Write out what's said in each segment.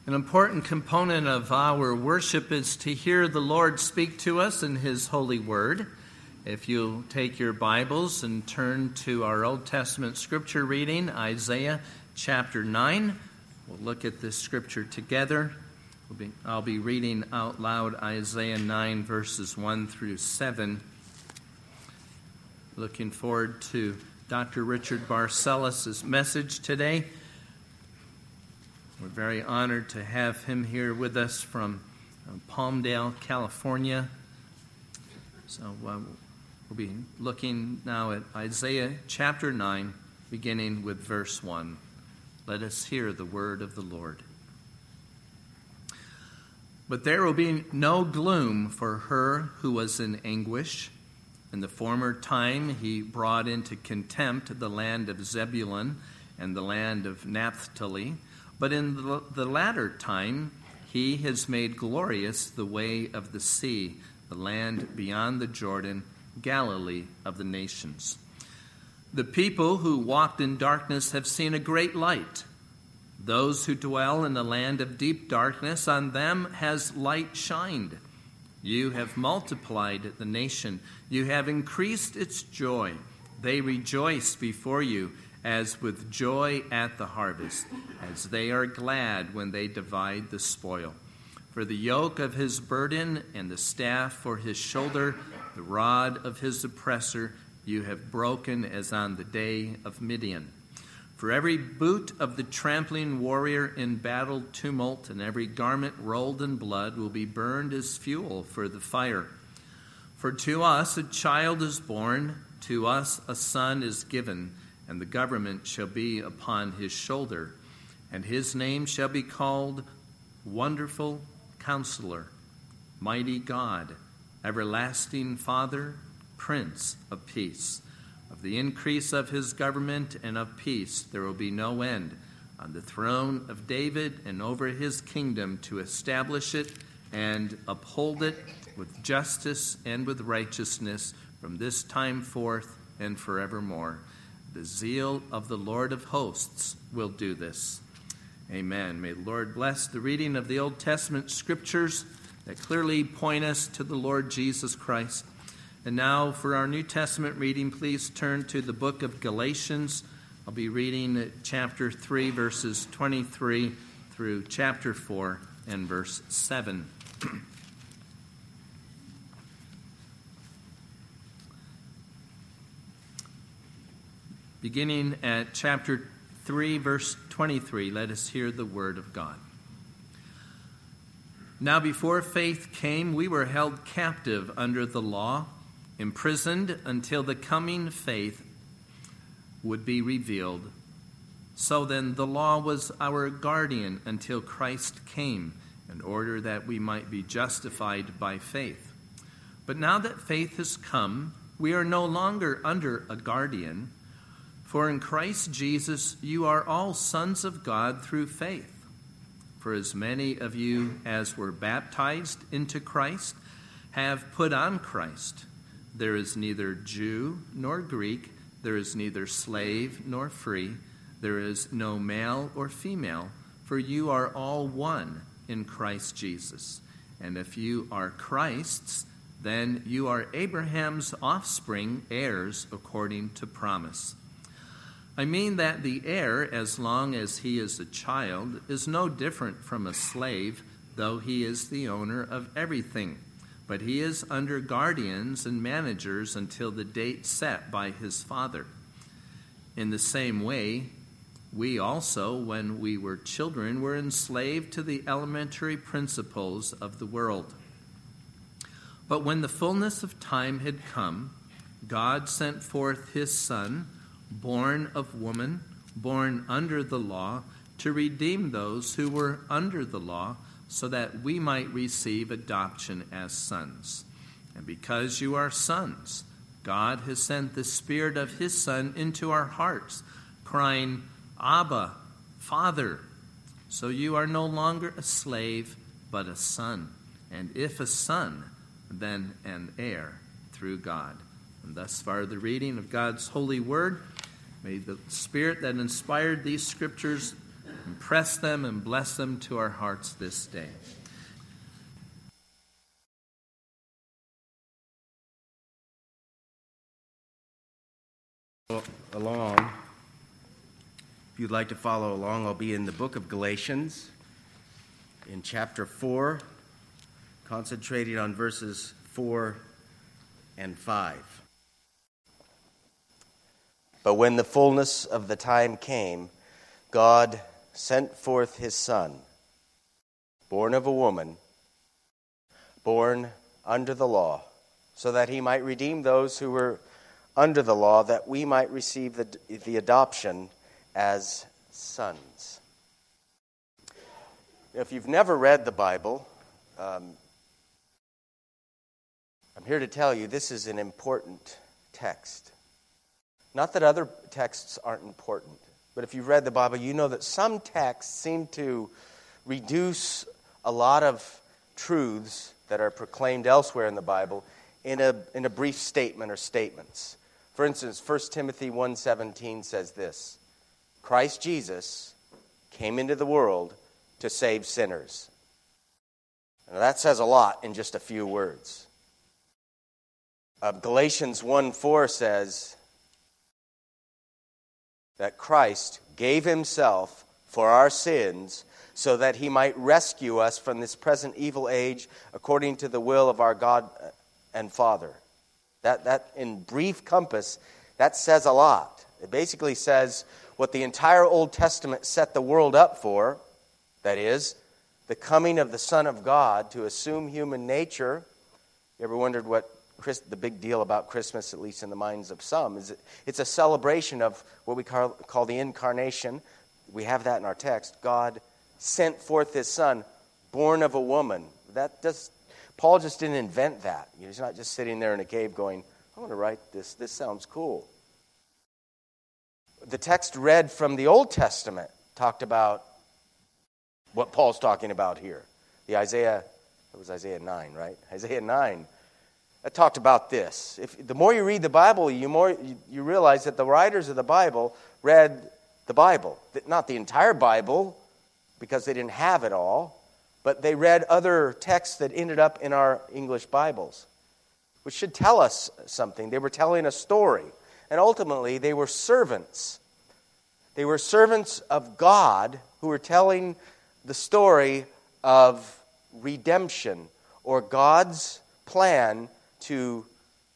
An important component of our worship is to hear the Lord speak to us in His holy word. If you'll take your Bibles and turn to our Old Testament scripture reading, Isaiah chapter 9, we'll look at this scripture together. I'll be reading out loud Isaiah 9, verses 1 through 7. Looking forward to Dr. Richard Barcellos' message today. We're very honored to have him here with us from Palmdale, California. So we'll be looking now at Isaiah chapter 9, beginning with verse 1. Let us hear the word of the Lord. But there will be no gloom for her who was in anguish. In the former time he brought into contempt the land of Zebulun and the land of Naphtali. But in the latter time, he has made glorious the way of the sea, the land beyond the Jordan, Galilee of the nations. The people who walked in darkness have seen a great light. Those who dwell in the land of deep darkness, on them has light shined. You have multiplied the nation. You have increased its joy. They rejoice before you, as with joy at the harvest, as they are glad when they divide the spoil. For the yoke of his burden and the staff for his shoulder, the rod of his oppressor, you have broken as on the day of Midian. For every boot of the trampling warrior in battle tumult and every garment rolled in blood will be burned as fuel for the fire. For to us a child is born, to us a son is given, and the government shall be upon his shoulder, and his name shall be called Wonderful Counselor, Mighty God, Everlasting Father, Prince of Peace. Of the increase of his government and of peace there will be no end, on the throne of David and over his kingdom, to establish it and uphold it with justice and with righteousness from this time forth and forevermore. The zeal of the Lord of hosts will do this. Amen. May the Lord bless the reading of the Old Testament scriptures that clearly point us to the Lord Jesus Christ. And now for our New Testament reading, please turn to the book of Galatians. I'll be reading chapter 3, verses 23 through chapter 4 and verse 7. Beginning at chapter 3, verse 23, let us hear the word of God. Now before faith came, we were held captive under the law, imprisoned until the coming faith would be revealed. So then the law was our guardian until Christ came, in order that we might be justified by faith. But now that faith has come, we are no longer under a guardian. For in Christ Jesus you are all sons of God through faith. For as many of you as were baptized into Christ have put on Christ. There is neither Jew nor Greek, there is neither slave nor free, there is no male or female, for you are all one in Christ Jesus. And if you are Christ's, then you are Abraham's offspring, heirs according to promise. I mean that the heir, as long as he is a child, is no different from a slave, though he is the owner of everything. But he is under guardians and managers until the date set by his father. In the same way, we also, when we were children, were enslaved to the elementary principles of the world. But when the fullness of time had come, God sent forth his Son, born of woman, born under the law, to redeem those who were under the law, so that we might receive adoption as sons. And because you are sons, God has sent the Spirit of his Son into our hearts, crying, Abba, Father. So you are no longer a slave, but a son. And if a son, then an heir through God. And thus far the reading of God's holy word. May the Spirit that inspired these scriptures Impress them and bless them to our hearts this day. Along. If you'd like to follow along, I'll be in the book of Galatians in chapter 4, concentrating on verses 4 and 5. But when the fullness of the time came, God sent forth his Son, born of a woman, born under the law, so that he might redeem those who were under the law, that we might receive the adoption as sons. If you've never read the Bible, I'm here to tell you this is an important text. Not that other texts aren't important, but if you've read the Bible, you know that some texts seem to reduce a lot of truths that are proclaimed elsewhere in the Bible in a brief statement or statements. For instance, 1 Timothy 1:17 says this: Christ Jesus came into the world to save sinners. Now that says a lot in just a few words. Galatians 1:4 says that Christ gave himself for our sins so that he might rescue us from this present evil age according to the will of our God and Father. That in brief compass, that says a lot. It basically says what the entire Old Testament set the world up for, that is, the coming of the Son of God to assume human nature. You ever wondered what the big deal about Christmas, at least in the minds of some, is it's a celebration of what we call the incarnation. We have that in our text. God sent forth his Son, born of a woman. Paul just didn't invent that. He's not just sitting there in a cave going, I want to write this. This sounds cool. The text read from the Old Testament talked about what Paul's talking about here. It was Isaiah 9, right? Isaiah 9. It talked about this. The more you read the Bible, you realize that the writers of the Bible read the Bible. Not the entire Bible, because they didn't have it all, but they read other texts that ended up in our English Bibles, which should tell us something. They were telling a story, and ultimately they were servants. They were servants of God who were telling the story of redemption, or God's plan to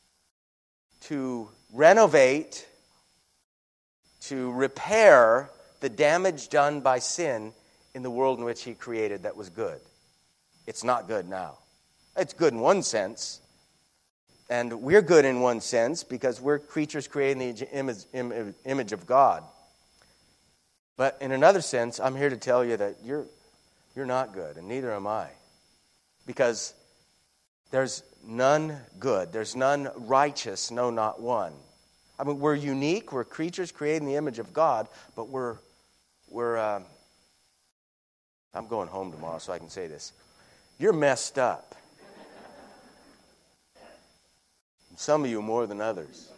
renovate, to repair the damage done by sin in the world in which he created that was good. It's not good now. It's good in one sense, and we're good in one sense because we're creatures created in the image of God. But in another sense, I'm here to tell you that you're not good, and neither am I. Because there's none good, there's none righteous, no, not one. I mean, we're unique, we're creatures created in the image of God, but we're I'm going home tomorrow so I can say this. You're messed up. Some of you more than others.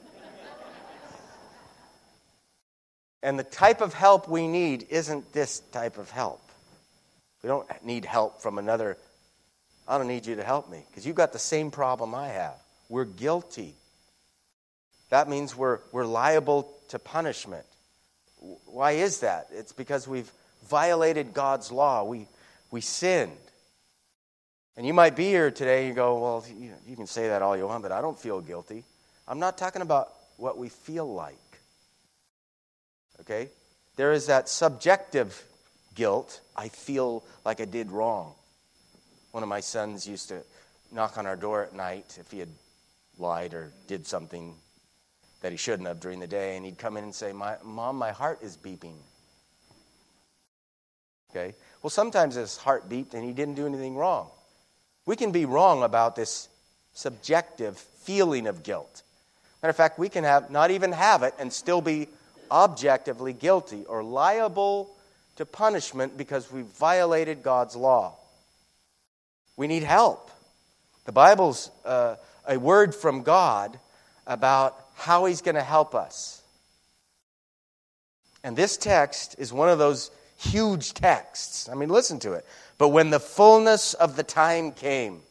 And the type of help we need isn't this type of help. We don't need help from another. I don't need you to help me because you've got the same problem I have. We're guilty. That means we're liable to punishment. Why is that? It's because we've violated God's law. We sinned. And you might be here today and you go, well, you can say that all you want, but I don't feel guilty. I'm not talking about what we feel like. Okay? There is that subjective guilt. I feel like I did wrong. One of my sons used to knock on our door at night if he had lied or did something that he shouldn't have during the day, and he'd come in and say, Mom, my heart is beeping. Okay? Well, sometimes his heart beeped and he didn't do anything wrong. We can be wrong about this subjective feeling of guilt. Matter of fact, we can not even have it and still be objectively guilty or liable to punishment because we violated God's law. We need help. The Bible's a word from God about how He's going to help us. And this text is one of those huge texts. I mean, listen to it. But when the fullness of the time came.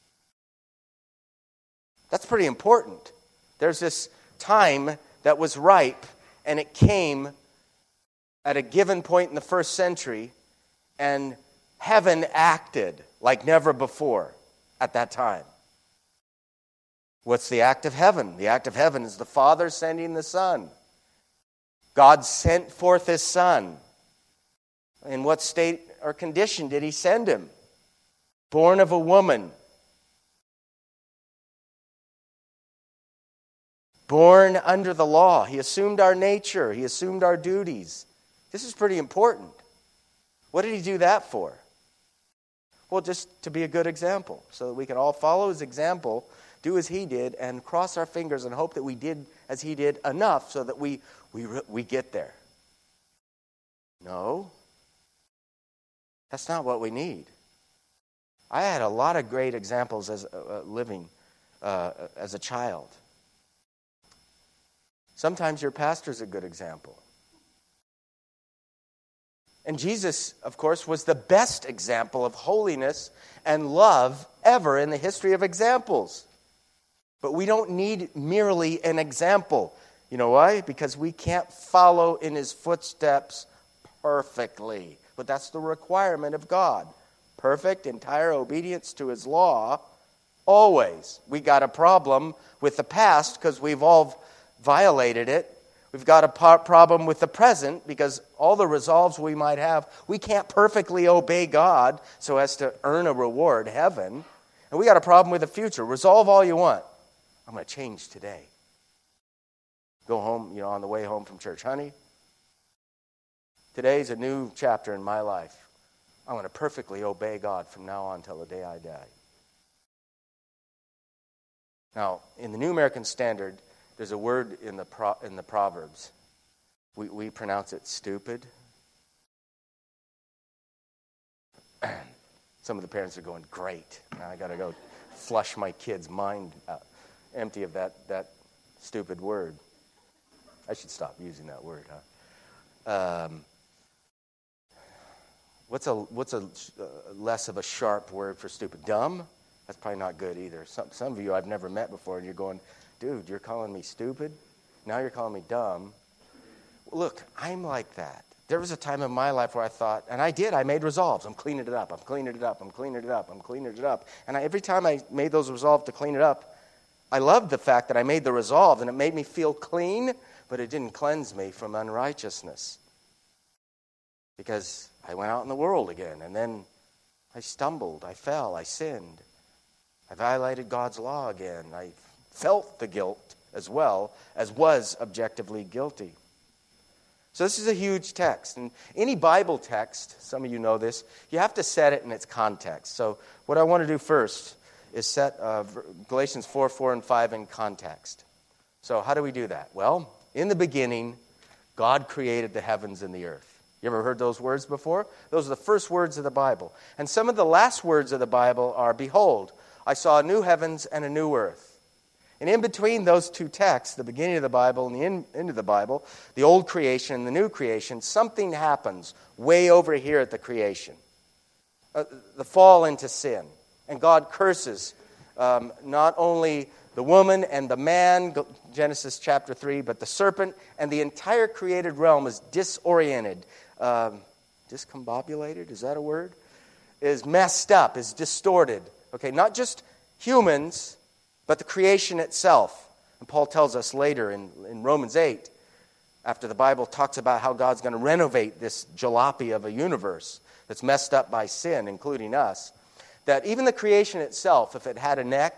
That's pretty important. There's this time that was ripe, and it came at a given point in the first century, and heaven acted like never before at that time. What's the act of heaven? The act of heaven is the Father sending the Son. God sent forth His Son. In what state or condition did He send Him? Born of a woman. Born under the law. He assumed our nature. He assumed our duties. This is pretty important. What did He do that for? Well, just to be a good example, so that we can all follow His example, do as He did, and cross our fingers and hope that we did as He did enough so that we get there. No. That's not what we need. I had a lot of great examples as living as a child. Sometimes your pastor's a good example. And Jesus, of course, was the best example of holiness and love ever in the history of examples. But we don't need merely an example. You know why? Because we can't follow in His footsteps perfectly. But that's the requirement of God. Perfect, entire obedience to His law, always. We got a problem with the past because we've all violated it. We've got a problem with the present because all the resolves we might have, we can't perfectly obey God so as to earn a reward, heaven. And we got a problem with the future. Resolve all you want. I'm going to change today. Go home, on the way home from church. Honey, today's a new chapter in my life. I'm going to perfectly obey God from now on till the day I die. Now, in the New American Standard, there's a word in the Proverbs. We pronounce it stupid. Some of the parents are going, great. Now I got to go flush my kid's mind out, empty of that stupid word. I should stop using that word, huh? What's a less of a sharp word for stupid? Dumb? That's probably not good either. Some of you I've never met before, and you're going, dude, you're calling me stupid? Now you're calling me dumb. Look, I'm like that. There was a time in my life where I thought, and I made resolves. I'm cleaning it up, I'm cleaning it up, I'm cleaning it up, I'm cleaning it up. And every time I made those resolves to clean it up, I loved the fact that I made the resolve, and it made me feel clean, but it didn't cleanse me from unrighteousness. Because I went out in the world again, and then I stumbled, I fell, I sinned. I violated God's law again. I felt the guilt as well as was objectively guilty. So this is a huge text. And any Bible text, some of you know this, you have to set it in its context. So what I want to do first is set Galatians 4, 4, and 5 in context. So how do we do that? Well, in the beginning, God created the heavens and the earth. You ever heard those words before? Those are the first words of the Bible. And some of the last words of the Bible are, behold, I saw a new heavens and a new earth. And in between those two texts, the beginning of the Bible and the end of the Bible, the old creation and the new creation, something happens way over here at the creation. The fall into sin. And God curses not only the woman and the man, Genesis chapter 3, but the serpent, and the entire created realm is disoriented. Discombobulated, is that a word? Is messed up, is distorted. Okay, not just humans, but the creation itself. And Paul tells us later in Romans 8, after the Bible talks about how God's going to renovate this jalopy of a universe that's messed up by sin, including us, that even the creation itself, if it had a neck,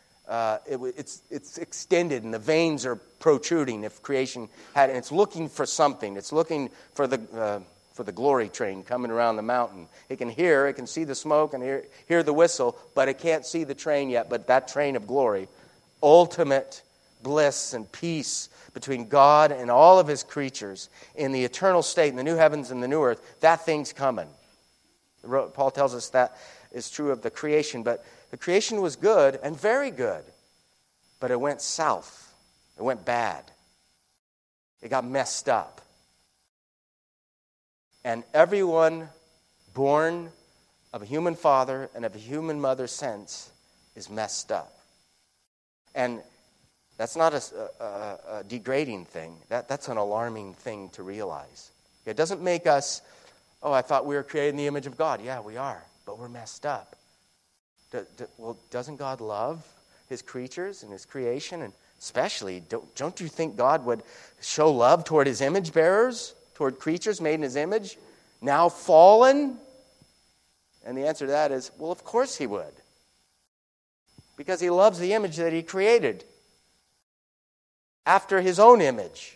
it's extended and the veins are protruding. If creation had, and it's looking for something. It's looking for the glory train coming around the mountain. It can see the smoke and hear the whistle, but it can't see the train yet. But that train of glory, ultimate bliss and peace between God and all of His creatures in the eternal state, in the new heavens and the new earth, that thing's coming. Paul tells us that is true of the creation, but the creation was good and very good, but it went south. It went bad. It got messed up. And everyone born of a human father and of a human mother since is messed up. And that's not a degrading thing. That's an alarming thing to realize. It doesn't make us, oh, I thought we were created in the image of God. Yeah, we are, but we're messed up. Well, doesn't God love his creatures and his creation? And especially, don't you think God would show love toward his image bearers, toward creatures made in his image, now fallen? And the answer to that is, well, of course he would. Because he loves the image that he created after his own image.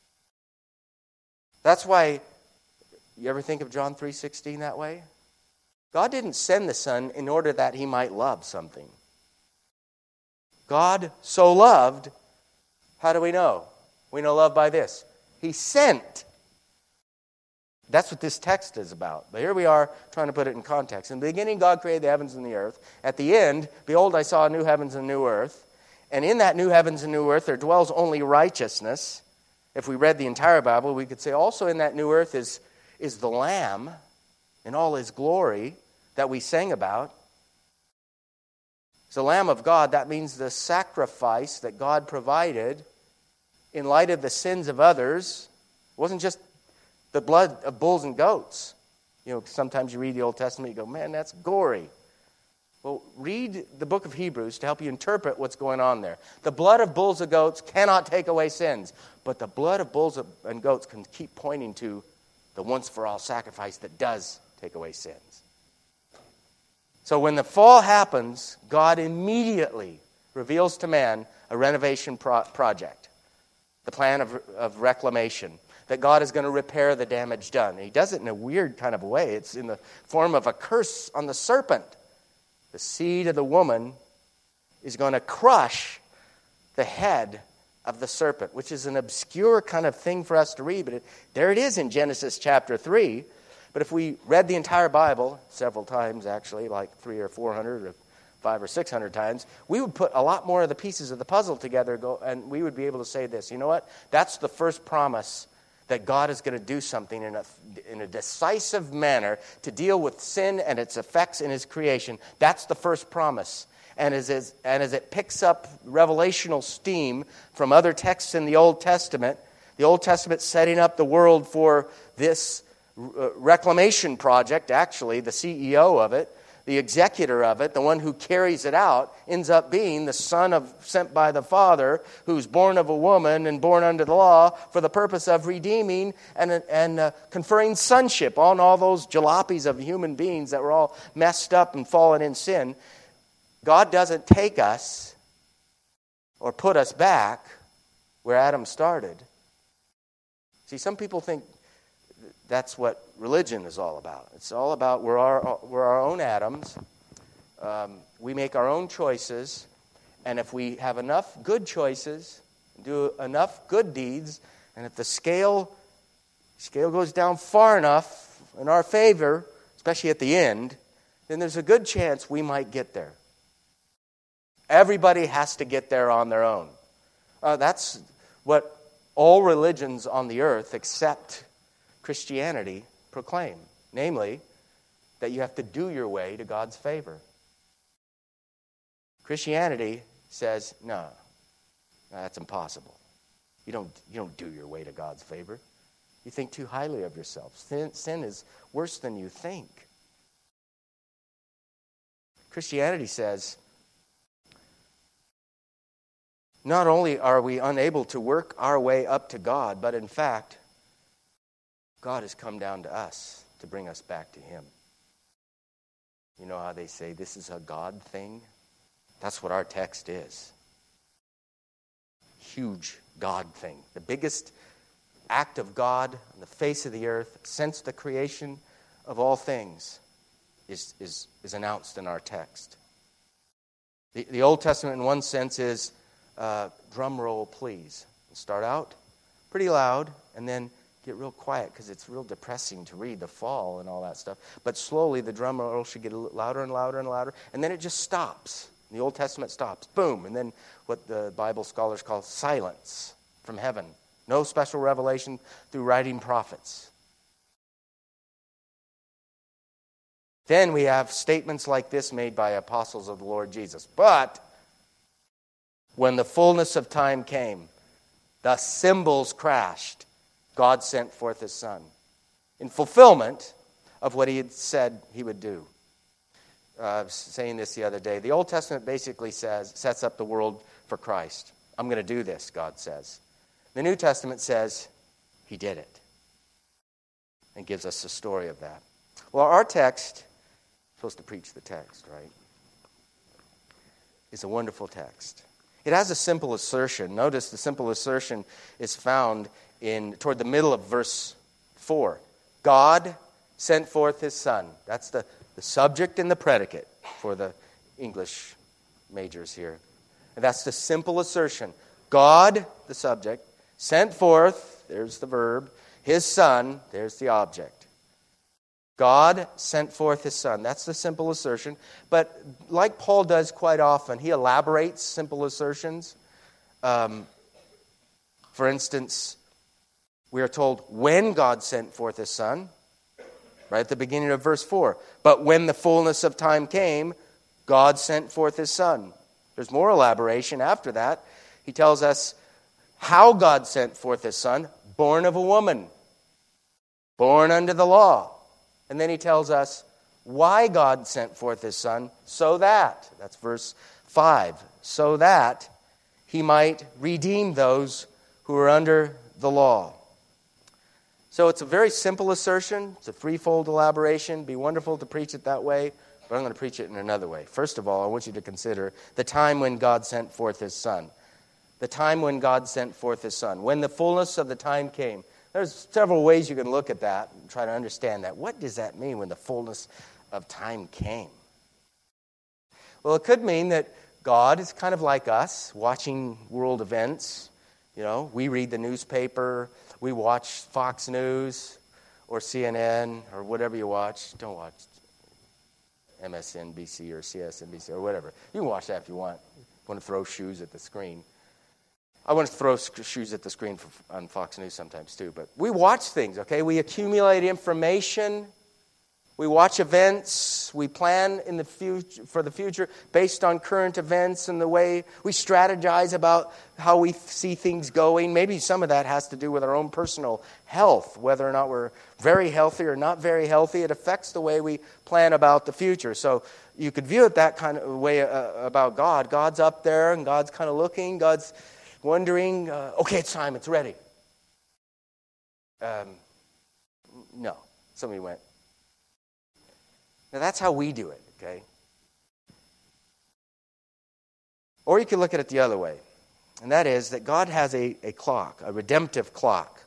That's why, you ever think of John 3:16 that way? God didn't send the Son in order that he might love something. God so loved, how do we know? We know love by this. He sent. That's what this text is about. But here we are trying to put it in context. In the beginning, God created the heavens and the earth. At the end, behold, I saw a new heavens and a new earth. And in that new heavens and new earth, there dwells only righteousness. If we read the entire Bible, we could say also in that new earth is the Lamb in all his glory that we sang about. It's the Lamb of God. That means the sacrifice that God provided in light of the sins of others. It wasn't just the blood of bulls and goats. You know, sometimes you read the Old Testament, you go, man, that's gory. Well, read the book of Hebrews to help you interpret what's going on there. The blood of bulls and goats cannot take away sins, but the blood of bulls and goats can keep pointing to the once-for-all sacrifice that does take away sins. So when the fall happens, God immediately reveals to man a renovation project, the plan of reclamation, that God is going to repair the damage done. And he does it in a weird kind of way. It's in the form of a curse on the serpent. The seed of the woman is going to crush the head of the serpent, which is an obscure kind of thing for us to read. But there it is in Genesis chapter 3. But if we read the entire Bible, several times actually, like 300 or 400 or 500 or 600 times, we would put a lot more of the pieces of the puzzle together, and we would be able to say this. You know what? That's the first promise that God is going to do something in a decisive manner to deal with sin and its effects in his creation. That's the first promise. And as it picks up revelational steam from other texts in the Old Testament setting up the world for this reclamation project, actually, the CEO of it, the executor of it, the one who carries it out, ends up being the Son sent by the Father, who's born of a woman and born under the law for the purpose of redeeming and conferring sonship on all those jalopies of human beings that were all messed up and fallen in sin. God doesn't take us or put us back where Adam started. See, some people think that's what religion is all about. It's all about we're our own Adams. We make our own choices. And if we have enough good choices, do enough good deeds, and if the scale goes down far enough in our favor, especially at the end, then there's a good chance we might get there. Everybody has to get there on their own. That's what all religions on the earth except Christianity proclaim, namely, that you have to do your way to God's favor. Christianity says, no, that's impossible. You don't do your way to God's favor. You think too highly of yourself. Sin is worse than you think. Christianity says, not only are we unable to work our way up to God, but in fact, God has come down to us to bring us back to him. You know how they say this is a God thing? That's what our text is. Huge God thing. The biggest act of God on the face of the earth since the creation of all things is announced in our text. The Old Testament in one sense is, drum roll please. Start out pretty loud and then get real quiet because it's real depressing to read the fall and all that stuff. But slowly the drum roll should get louder and louder and louder, and then it just stops. The Old Testament stops. Boom. And then what the Bible scholars call silence from heaven. No special revelation through writing prophets. Then we have statements like this made by apostles of the Lord Jesus. But when the fullness of time came, the cymbals crashed. God sent forth his Son in fulfillment of what he had said he would do. I was saying this the other day. The Old Testament basically sets up the world for Christ. I'm going to do this, God says. The New Testament says he did it and gives us the story of that. Well, our text, supposed to preach the text, right? It's a wonderful text. It has a simple assertion. Notice the simple assertion is found toward the middle of verse 4. God sent forth his Son. That's the subject and the predicate for the English majors here. And that's the simple assertion. God, the subject, sent forth, there's the verb, his Son, there's the object. God sent forth his Son. That's the simple assertion. But like Paul does quite often, he elaborates simple assertions. For instance, we are told when God sent forth his Son, right at the beginning of verse 4. But when the fullness of time came, God sent forth his Son. There's more elaboration after that. He tells us how God sent forth his Son, born of a woman, born under the law. And then he tells us why God sent forth his Son, so that, that's verse 5, so that he might redeem those who are under the law. So it's a very simple assertion. It's a threefold elaboration. It'd be wonderful to preach it that way, but I'm going to preach it in another way. First of all, I want you to consider the time when God sent forth his Son. The time when God sent forth his Son. When the fullness of the time came. There's several ways you can look at that and try to understand that. What does that mean when the fullness of time came? Well, it could mean that God is kind of like us, watching world events. You know, we read the newspaper, we watch Fox News or CNN or whatever you watch. Don't watch MSNBC or CSNBC or whatever. You can watch that if you want. You want to throw shoes at the screen. I want to throw shoes at the screen on Fox News sometimes too. But we watch things, okay? We accumulate information. We watch events. We plan in the future for the future based on current events and the way we strategize about how we see things going. Maybe some of that has to do with our own personal health, whether or not we're very healthy or not very healthy. It affects the way we plan about the future. So you could view it that kind of way about God. God's up there and God's kind of looking. God's wondering, okay, it's time, it's ready. No. Somebody went. Now that's how we do it, okay? Or you could look at it the other way. And that is that God has a clock, a redemptive clock.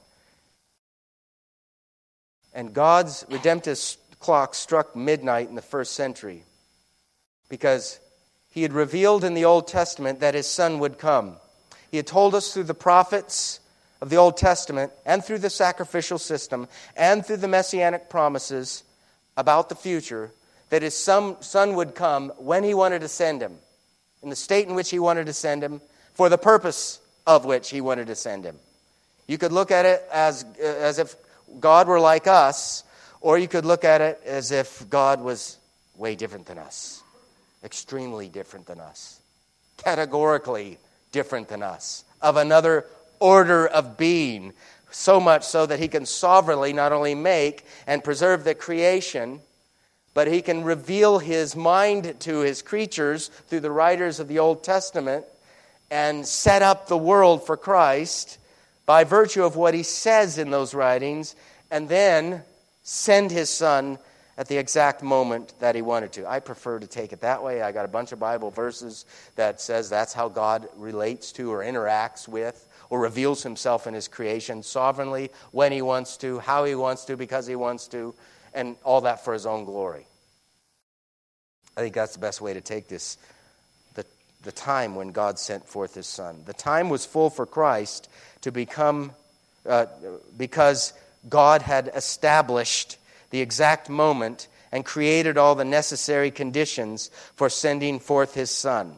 And God's redemptive clock struck midnight in the first century because he had revealed in the Old Testament that his Son would come. He had told us through the prophets of the Old Testament and through the sacrificial system and through the messianic promises about the future that his son would come when he wanted to send him, in the state in which he wanted to send him, for the purpose of which he wanted to send him. You could look at it as if God were like us, or you could look at it as if God was way different than us, extremely different than us, categorically different than us, of another order of being, so much so that he can sovereignly not only make and preserve the creation, but he can reveal his mind to his creatures through the writers of the Old Testament and set up the world for Christ by virtue of what he says in those writings, and then send his Son at the exact moment that he wanted to. I prefer to take it that way. I got a bunch of Bible verses that says that's how God relates to or interacts with or reveals himself in his creation sovereignly, when he wants to, how he wants to, because he wants to, and all that for his own glory. I think that's the best way to take this, the time when God sent forth his Son. The time was full for Christ to become, because God had established the exact moment and created all the necessary conditions for sending forth his Son.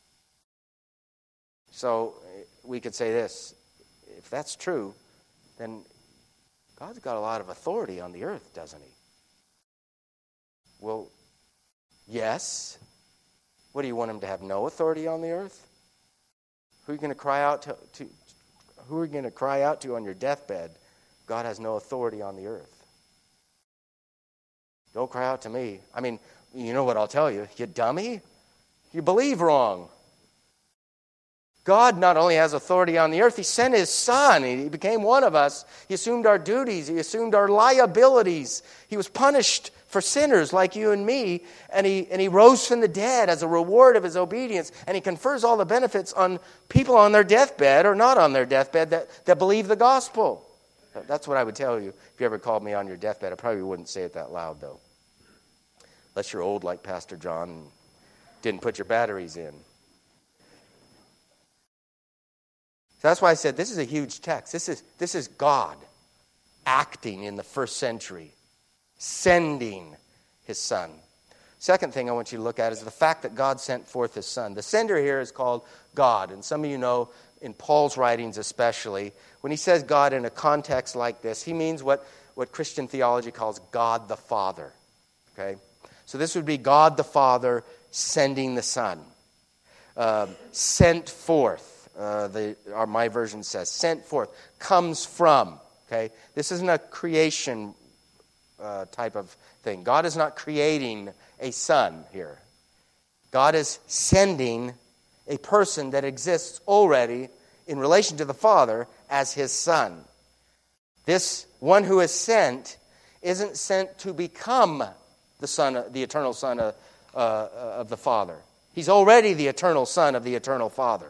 So we could say this: if that's true, then God's got a lot of authority on the earth, doesn't he? Well, yes. What, do you want him to have no authority on the earth? Who are you going to cry out to? Who are you going to cry out to on your deathbed? God has no authority on the earth. Don't cry out to me. I mean, you know what I'll tell you? You dummy. You believe wrong. God not only has authority on the earth, He sent His Son. He became one of us. He assumed our duties. He assumed our liabilities. He was punished for sinners like you and me, and he rose from the dead as a reward of His obedience, and He confers all the benefits on people on their deathbed or not on their deathbed that believe the gospel. That's what I would tell you if you ever called me on your deathbed. I probably wouldn't say it that loud, though. Unless you're old like Pastor John and didn't put your batteries in. So that's why I said this is a huge text. This is God acting in the first century, sending His Son. Second thing I want you to look at is the fact that God sent forth His Son. The sender here is called God. And some of you know, in Paul's writings especially, when he says God in a context like this, he means what Christian theology calls God the Father. Okay? So this would be God the Father sending the Son. Sent forth. My version says, sent forth, comes from. Okay, this isn't a creation type of thing. God is not creating a son here. God is sending a person that exists already in relation to the Father as His Son. This one who is sent isn't sent to become the Son, the eternal Son of the Father. He's already the eternal Son of the eternal Father.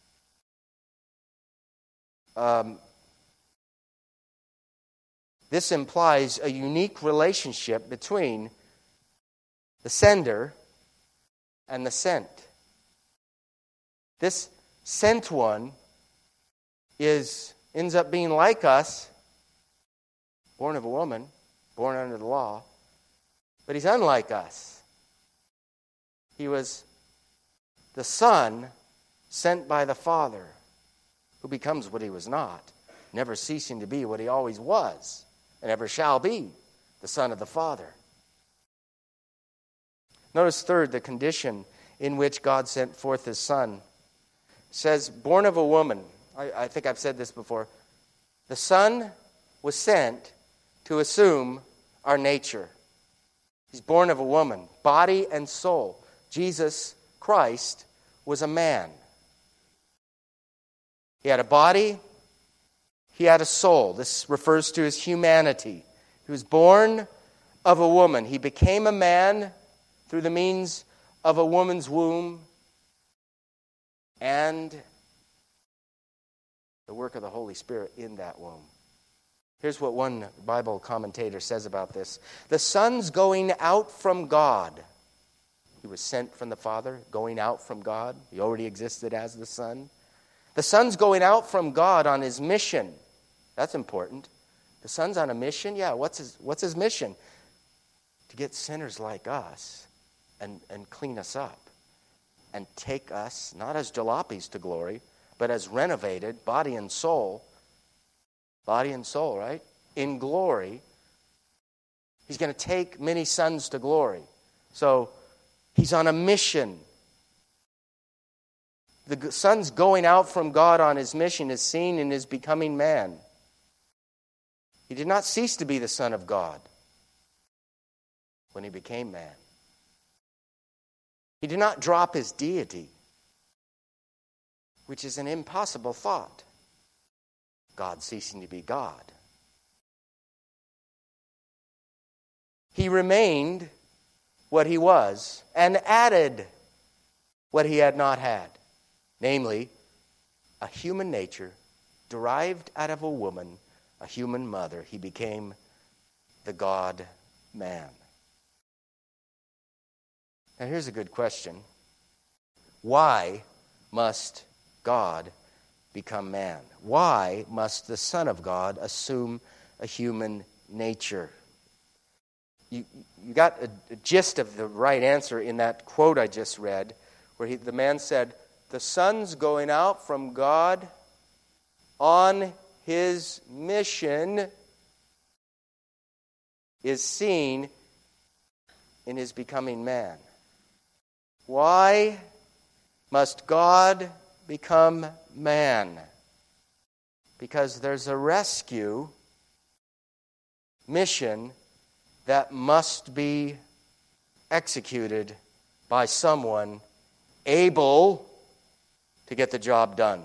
This implies a unique relationship between the sender and the sent. This sent one ends up being like us, born of a woman, born under the law, but he's unlike us. He was the Son sent by the Father, who becomes what he was not, never ceasing to be what he always was, and ever shall be, the Son of the Father. Notice third, the condition in which God sent forth His Son. It says, born of a woman. I think I've said this before. The Son was sent to assume our nature. He's born of a woman, body and soul. Jesus Christ was a man. He had a body, He had a soul. This refers to His humanity. He was born of a woman. He became a man through the means of a woman's womb and the work of the Holy Spirit in that womb. Here's what one Bible commentator says about this. The Son's going out from God. He was sent from the Father, going out from God. He already existed as the Son. The Son's going out from God on His mission. That's important. The Son's on a mission? Yeah, what's his mission? To get sinners like us and clean us up and take us, not as jalopies to glory, but as renovated, body and soul, right? In glory. He's going to take many sons to glory. So He's on a mission. The Son's going out from God on His mission is seen in His becoming man. He did not cease to be the Son of God when He became man. He did not drop His deity, which is an impossible thought. God ceasing to be God. He remained what He was and added what He had not had. Namely, a human nature derived out of a woman, a human mother. He became the God-man. Now here's a good question. Why must God become man? Why must the Son of God assume a human nature? You got a gist of the right answer in that quote I just read, where the man said, the Son's going out from God on His mission is seen in his becoming man. Why must God become man? Because there's a rescue mission that must be executed by someone able to get the job done.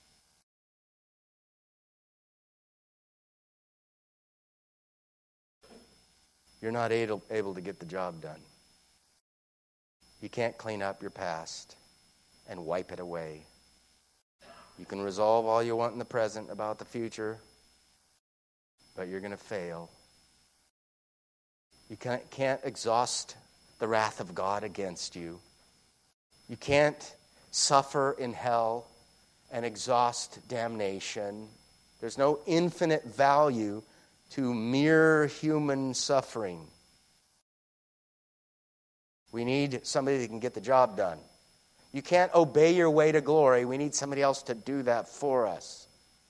You're not able to get the job done. You can't clean up your past and wipe it away. You can resolve all you want in the present about the future, but you're going to fail. You can't exhaust the wrath of God against you. You can't suffer in hell and exhaust damnation. There's no infinite value to mere human suffering. We need somebody that can get the job done. You can't obey your way to glory. We need somebody else to do that for us.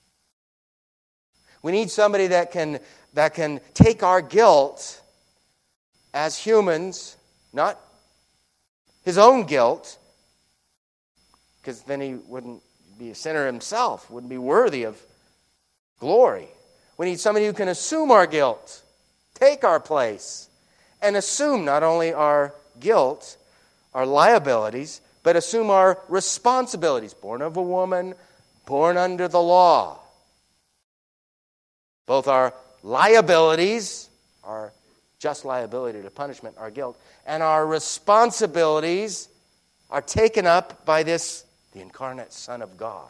We need somebody that can take our guilt as humans, not his own guilt, because then he wouldn't be a sinner himself, wouldn't be worthy of glory. We need somebody who can assume our guilt, take our place, and assume not only our guilt, our liabilities, but assume our responsibilities. Born of a woman, born under the law. Both our liabilities, our just liability to punishment, our guilt, and our responsibilities are taken up by this, the incarnate Son of God.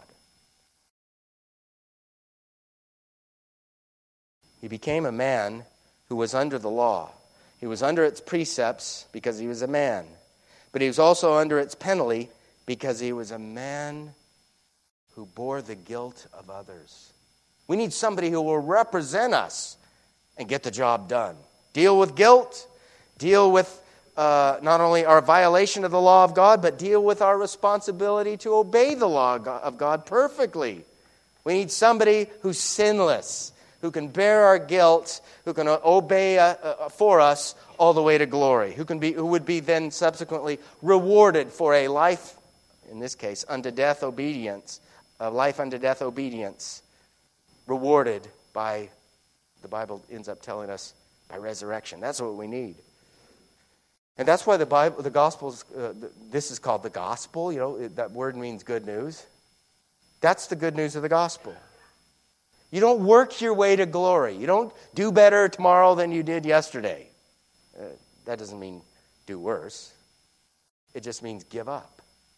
He became a man who was under the law. He was under its precepts because he was a man. But he was also under its penalty because he was a man who bore the guilt of others. We need somebody who will represent us and get the job done. Deal with guilt, deal with not only our violation of the law of God, but deal with our responsibility to obey the law of God perfectly. We need somebody who's sinless, who can bear our guilt, who can obey for us all the way to glory, who would be then subsequently rewarded for a life, in this case, unto death obedience, a life unto death obedience, rewarded by, the Bible ends up telling us, by resurrection. That's what we need. And that's why the Gospels, this is called the gospel. You know, that word means good news. That's the good news of the gospel. You don't work your way to glory. You don't do better tomorrow than you did yesterday. That doesn't mean do worse. It just means give up.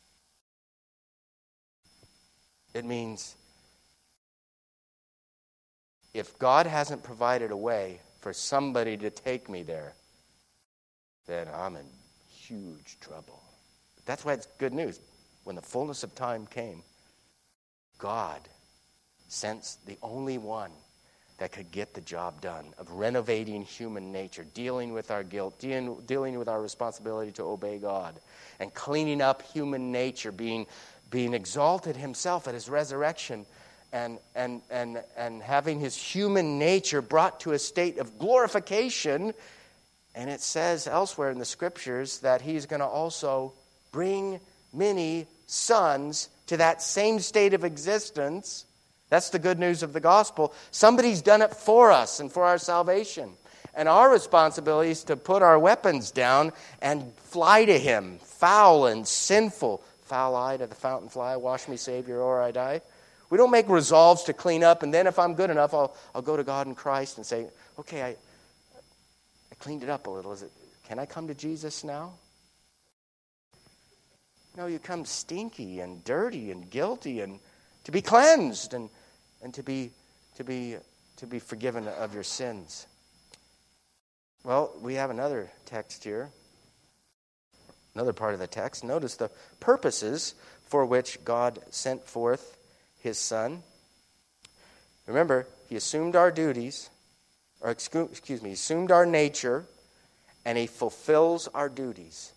It means if God hasn't provided a way for somebody to take me there, then I'm in huge trouble. That's why it's good news. When the fullness of time came, God sent the only one that could get the job done of renovating human nature, dealing with our guilt, dealing with our responsibility to obey God, and cleaning up human nature, being exalted himself at his resurrection, and having his human nature brought to a state of glorification. And it says elsewhere in the Scriptures that he's going to also bring many sons to that same state of existence. That's the good news of the gospel. Somebody's done it for us and for our salvation. And our responsibility is to put our weapons down and fly to him, foul and sinful. Foul I to the fountain fly, wash me, Savior, or I die. We don't make resolves to clean up, and then if I'm good enough, I'll go to God in Christ and say, okay, I cleaned it up a little. Can I come to Jesus now? No, you come stinky and dirty and guilty and to be cleansed and to be forgiven of your sins. Well, we have another text here. Another part of the text. Notice the purposes for which God sent forth his Son. Remember, he assumed our duties, he assumed our nature, and he fulfills our duties.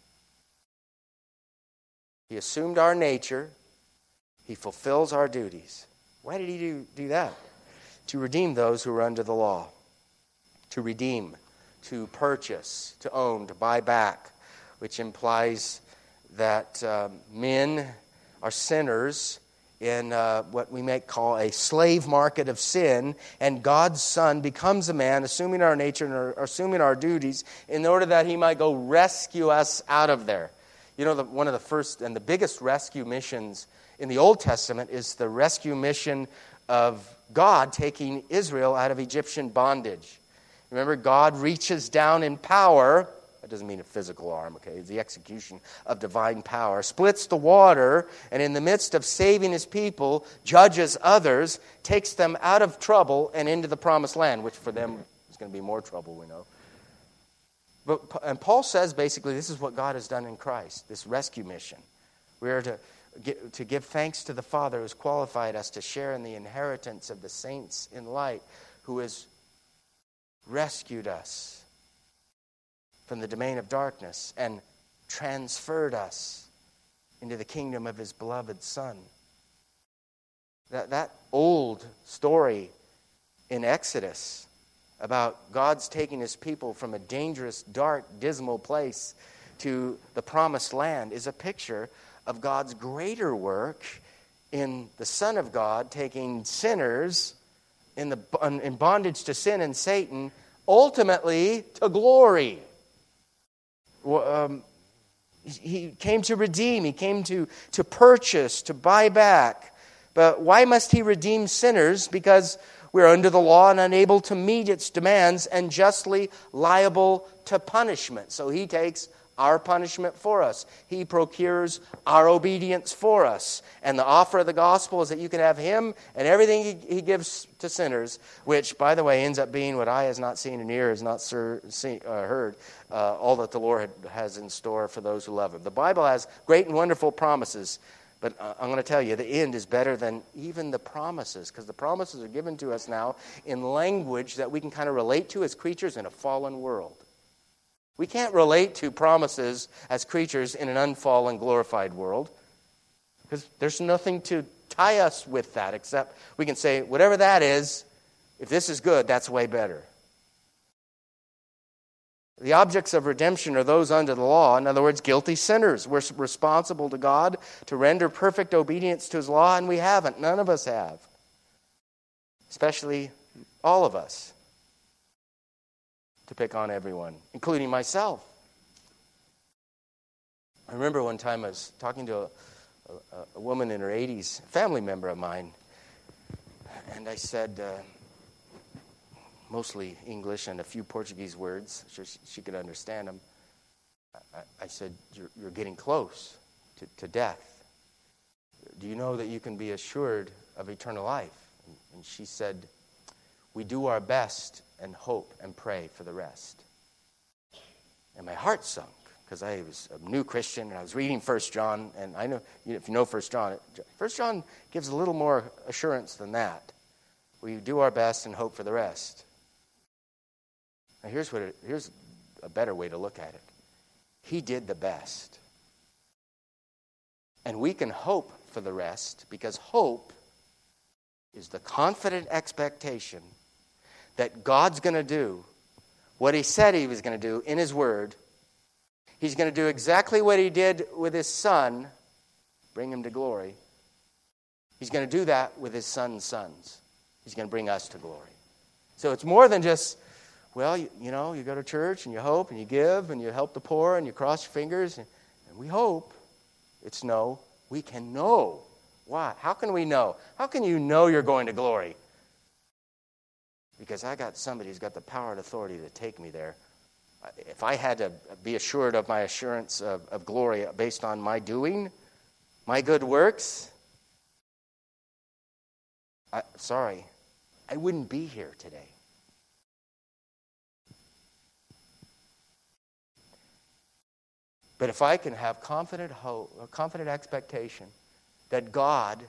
He assumed our nature, he fulfills our duties. Why did he do that? To redeem those who are under the law. To redeem, to purchase, to own, to buy back, which implies that men are sinners in what we may call a slave market of sin, and God's Son becomes a man, assuming our nature and assuming our duties, in order that he might go rescue us out of there. You know, one of the first and the biggest rescue missions in the Old Testament is the rescue mission of God taking Israel out of Egyptian bondage. Remember, God reaches down in power. That doesn't mean a physical arm, okay? It's the execution of divine power. Splits the water, and in the midst of saving his people, judges others, takes them out of trouble and into the promised land, which for them is going to be more trouble, we know. And Paul says, basically, this is what God has done in Christ, this rescue mission. We are to give thanks to the Father who has qualified us to share in the inheritance of the saints in light, who has rescued us from the domain of darkness and transferred us into the kingdom of his beloved Son. That old story in Exodus about God's taking his people from a dangerous, dark, dismal place to the promised land is a picture of God's greater work in the Son of God taking sinners in bondage to sin and Satan ultimately to glory. He came to redeem. He came to purchase, to buy back. But why must he redeem sinners? Because we're under the law and unable to meet its demands and justly liable to punishment. So he takes our punishment for us. He procures our obedience for us. And the offer of the gospel is that you can have him and everything he gives to sinners, which, by the way, ends up being what eye has not seen and ear has not heard, all that the Lord has in store for those who love him. The Bible has great and wonderful promises, but I'm going to tell you, the end is better than even the promises, because the promises are given to us now in language that we can kind of relate to as creatures in a fallen world. We can't relate to promises as creatures in an unfallen, glorified world, because there's nothing to tie us with that, except we can say, whatever that is, if this is good, that's way better. The objects of redemption are those under the law, in other words, guilty sinners. We're responsible to God to render perfect obedience to his law, and we haven't. None of us have. Especially all of us. To pick on everyone, including myself. I remember one time I was talking to a woman in her 80s, a family member of mine, and I said, mostly English and a few Portuguese words, so she could understand them. I said, you're getting close to death. Do you know that you can be assured of eternal life? And she said, we do our best and hope and pray for the rest. And my heart sunk, because I was a new Christian, and I was reading 1 John, and I know, if you know 1 John, 1 John gives a little more assurance than that. We do our best and hope for the rest. Now here's a better way to look at it. He did the best. And we can hope for the rest, because hope is the confident expectation that God's going to do what he said he was going to do in his word. He's going to do exactly what he did with his Son, bring him to glory. He's going to do that with his Son's sons. He's going to bring us to glory. So it's more than just, well, you go to church and you hope and you give and you help the poor and you cross your fingers and we hope. It's no, we can know. Why? How can we know? How can you know you're going to glory? Because I got somebody who's got the power and authority to take me there. If I had to be assured of my assurance of glory based on my doing, my good works, I wouldn't be here today. But if I can have confident hope, a confident expectation that God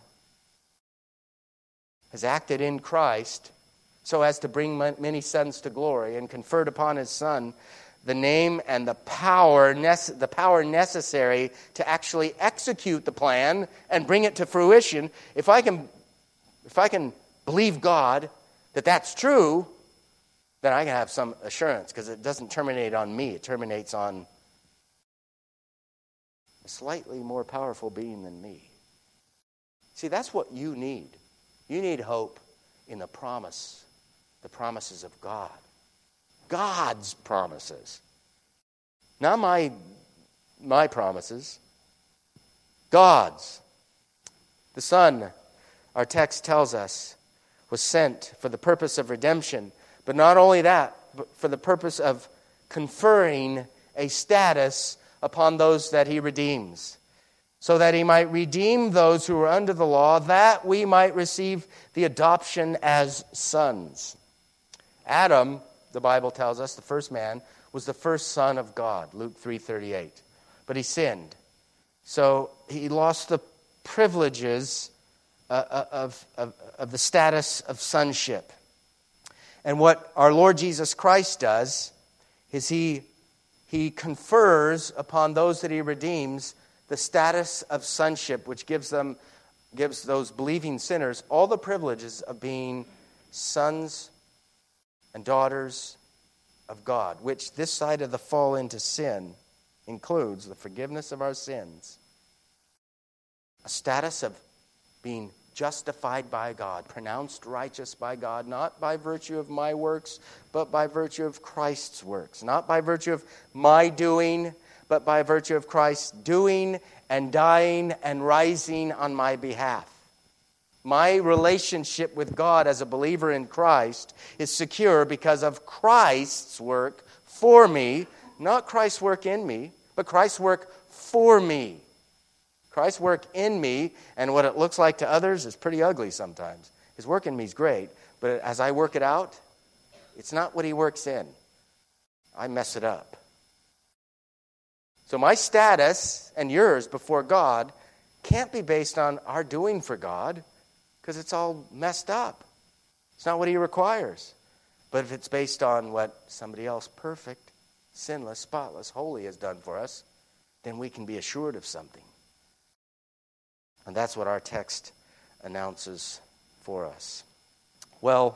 has acted in Christ so as to bring many sons to glory and conferred upon his Son the name and the power necessary to actually execute the plan and bring it to fruition, if I can believe God that that's true, then I can have some assurance, because it doesn't terminate on me. It terminates on a slightly more powerful being than me. See, that's what you need. You need hope in the promises of God. God's promises. Not my promises. God's. The Son, our text tells us, was sent for the purpose of redemption. But not only that, but for the purpose of conferring a status upon those that he redeems, so that he might redeem those who are under the law, that we might receive the adoption as sons. Adam, the Bible tells us, the first man, was the first son of God, Luke 3:38. But he sinned. So he lost the privileges of the status of sonship. And what our Lord Jesus Christ does is he confers upon those that he redeems the status of sonship, which gives those believing sinners all the privileges of being sons and daughters of God, which this side of the fall into sin includes the forgiveness of our sins, a status of being justified by God, pronounced righteous by God, not by virtue of my works, but by virtue of Christ's works. Not by virtue of my doing, but by virtue of Christ's doing and dying and rising on my behalf. My relationship with God as a believer in Christ is secure because of Christ's work for me, not Christ's work in me, but Christ's work for me. Christ's work in me, and what it looks like to others is pretty ugly sometimes. His work in me is great, but as I work it out, it's not what he works in. I mess it up. So my status and yours before God can't be based on our doing for God, because it's all messed up. It's not what he requires. But if it's based on what somebody else perfect, sinless, spotless, holy has done for us, then we can be assured of something. And that's what our text announces for us. Well,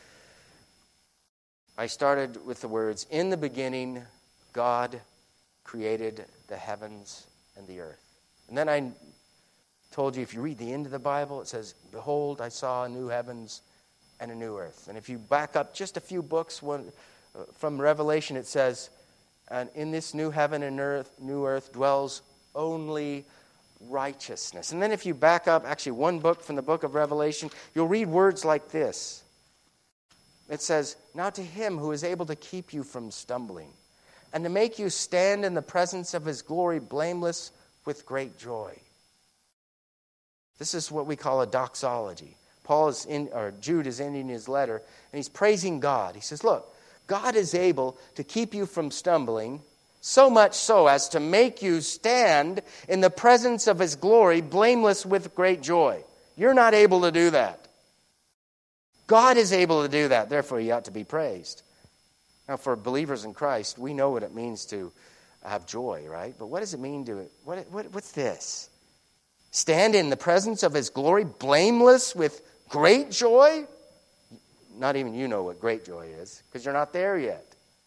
I started with the words, "In the beginning, God created the heavens and the earth." And then I told you, if you read the end of the Bible, it says, "Behold, I saw a new heavens and a new earth." And if you back up just a few books from Revelation, it says, "And in this new heaven and new earth dwells only righteousness." And then if you back up actually one book from the book of Revelation, you'll read words like this. It says, "Now to him who is able to keep you from stumbling and to make you stand in the presence of his glory blameless with great joy." This is what we call a doxology. Jude is ending his letter, and he's praising God. He says, look, God is able to keep you from stumbling, so much so as to make you stand in the presence of his glory, blameless with great joy. You're not able to do that. God is able to do that. Therefore, he ought to be praised. Now, for believers in Christ, we know what it means to have joy, right? But what does it mean to it? What's this? Stand in the presence of his glory, blameless with great joy? Not even you know what great joy is, because you're not there yet.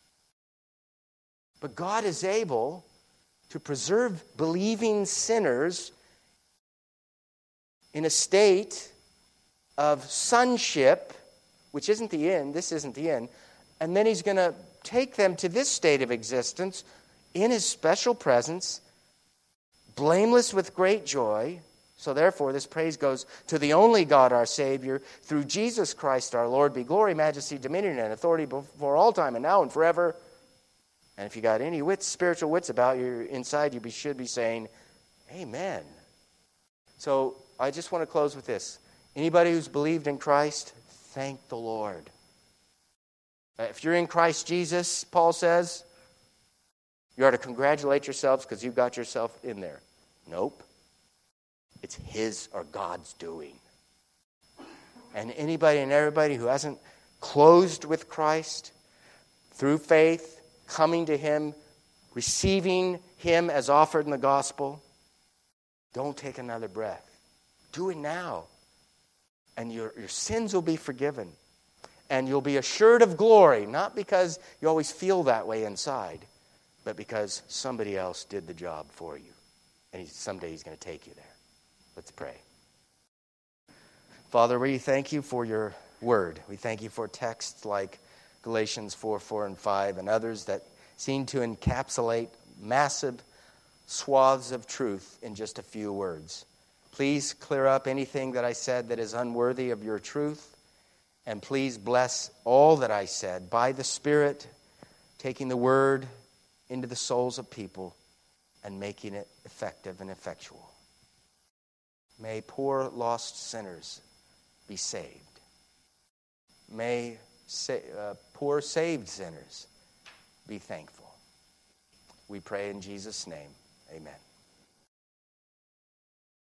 But God is able to preserve believing sinners in a state of sonship, which isn't the end, this isn't the end, and then he's going to take them to this state of existence in his special presence, blameless with great joy. So therefore, this praise goes to the only God, our Savior, through Jesus Christ our Lord, be glory, majesty, dominion, and authority before all time and now and forever. And if you got any spiritual wits about you inside, you should be saying, amen. So I just want to close with this. Anybody who's believed in Christ, thank the Lord. If you're in Christ Jesus, Paul says, you are to congratulate yourselves because you've got yourself in there. Nope. It's his or God's doing. And anybody and everybody who hasn't closed with Christ through faith, coming to him, receiving him as offered in the gospel, don't take another breath. Do it now. And your sins will be forgiven. and you'll be assured of glory, not because you always feel that way inside, but because somebody else did the job for you. And someday he's going to take you there. Let's pray. Father, we thank you for your word. We thank you for texts like Galatians 4, and 5, and others that seem to encapsulate massive swaths of truth in just a few words. Please clear up anything that I said that is unworthy of your truth, and please bless all that I said by the Spirit, taking the word into the souls of people and making it effective and effectual. May poor lost sinners be saved. May poor saved sinners be thankful. We pray in Jesus' name. Amen.